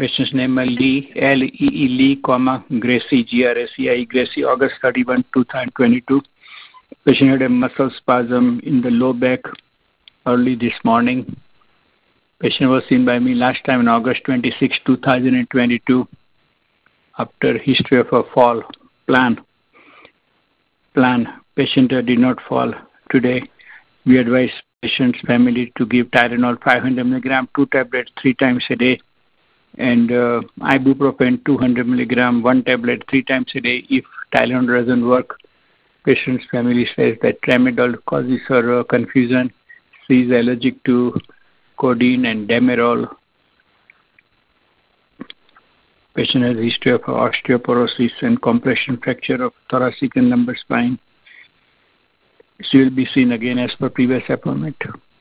Patient's name Lee, L-E-E, Lee, Gracie, G-R-A-C-I, Gracie, August 31, 2022. Patient had a muscle spasm in the low back early this morning. Patient was seen by me last time on August 26, 2022, after history of a fall. Plan. Patient did not fall today. We advise patient's family to give Tylenol 500 mg, 2 tablets 3 times a day, and ibuprofen 200 mg, 1 tablet 3 times a day. If Tylenol doesn't work, patient's family says that Tramadol causes her confusion. She is allergic to codeine and Demerol. Patient has a history of osteoporosis and compression fracture of thoracic and lumbar spine. She will be seen again as per previous appointment.